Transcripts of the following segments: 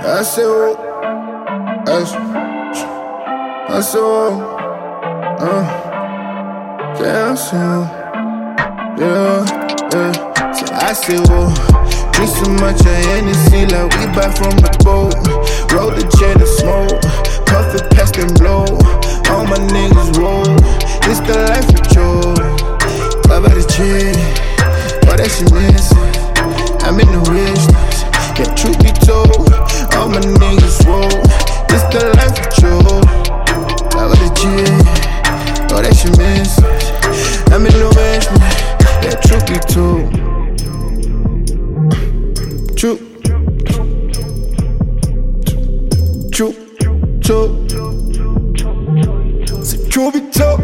I say, oh, I say, oh, yeah, I say, oh, yeah. So I say, oh, drink so much of Hennessy like we buy from the boat. Roll the jet and smoke, puff it past and blow. All my niggas roll, it's the life we chose. Love by the chick, all that she missing. I'm in the wishlist, yeah, truth be told. All my niggas roll, it's the life we chose. Love by the chick, all that she missing. I'm in the wishlist, yeah, truth be told. Truth, truth be told.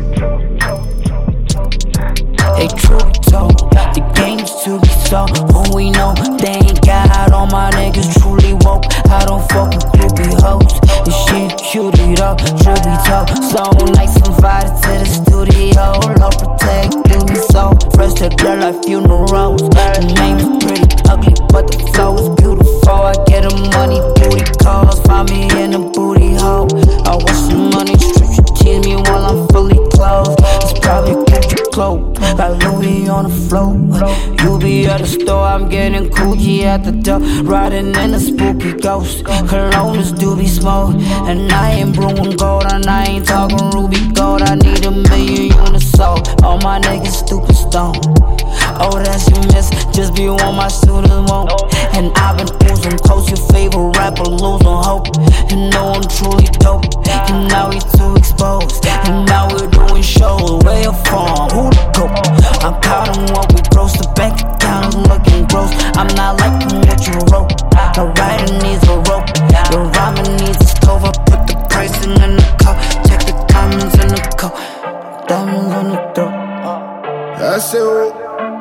Hey, truth be told, the game's to be sold. Who we know, they ain't got all my niggas truly woke. I don't fuck with groupie hoes. This shit cutie though, truth be told. So nice, invited to the studio. Lord protect, do me so. Fresh to blood like funerals. The name's pretty ugly, but the flow is beautiful. I get the money, booty calls. Find me in a booty hole. I want some money, strip you tease me while I'm fully clothed. It's probably Gucci cloak, got Louis on the floor. You be at the store, I'm getting Gucci at the door. Riding in a spooky ghost. Cologne is doobie smoke, and I ain't brewing gold, and I ain't talking ruby gold. I need 1 million units sold. All my niggas stupid stone. Oh, that's you miss, just be on my shooters won't. And I've been oozing close, your favorite rapper losing hope. You know I'm truly dope, and now we too exposed. And now we're doing shows, where you from, who to go? I'm counting what we gross, the bank account is looking gross. I'm not liking what you wrote, the writing needs a rope. Your rhyming needs a stove, I put the pricing in the cup. Check the diamonds in the cup, diamonds on the throat. I say, oh,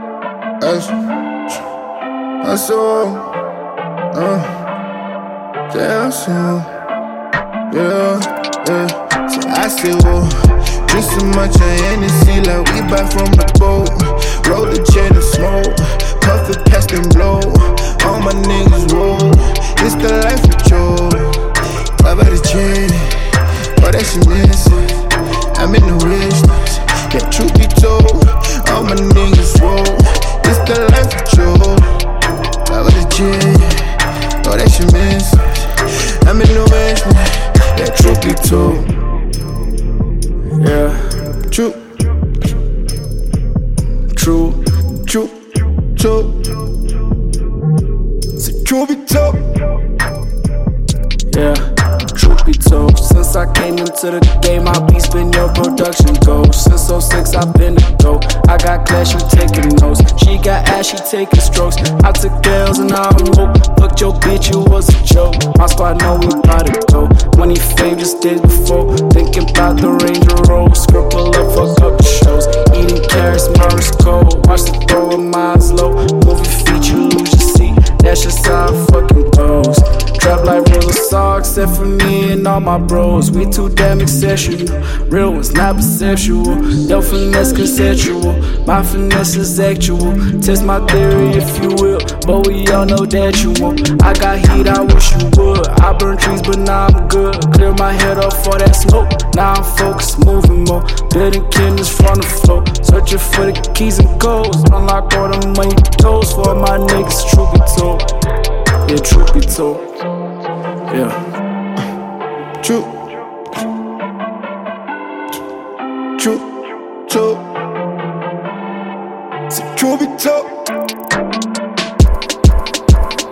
I say, oh, yeah, I say, oh, yeah. So I say, oh, drink so much of Hennessy like we buy from the boat. Roll the jet and smoke, puff it past and blow. All my niggas roll, it's the life we chose. Love by the chick, all that she missing. I'm in the wishlist, yeah, truth be told. All my niggas roll, it's the life we chose. Love by the chick, all that she missing. I'm in the wishlist, yeah, truth be told. Yeah, true. Say truth be told. Yeah, truth be told. Since I came into the game, my beats been your production goal. Since 06, I've been the GOAT. I got cash, you taking notes. She got ass, she taking strokes. I took L's and I'm woke. Fucked your bitch, you was a joke. My squad know we bout to go. Money, fame, just days before. Thinking about the Ranger Roll. Scribble up, fuck up the shows. Eating carrots, Morris cold. Watch the throw of mine's low. Movie feature, lose your seat. That's just how I fucking goes. Trap like Rosa Socks, except for me and all my bros. We too damn exceptional. Real ones not perceptual. Your finesse conceptual. My finesse is actual. Test my theory if you will, but we all know that you won't. I got heat, I wish you would. I burn trees, but now I'm good. Clear my head up for that smoke. Now I'm focused, moving more. Building kindness from the floor. Searching for the keys and codes. Unlock all the money toes for my niggas, truth be told. Yeah, truth be told. Yeah. True. Say truth be told.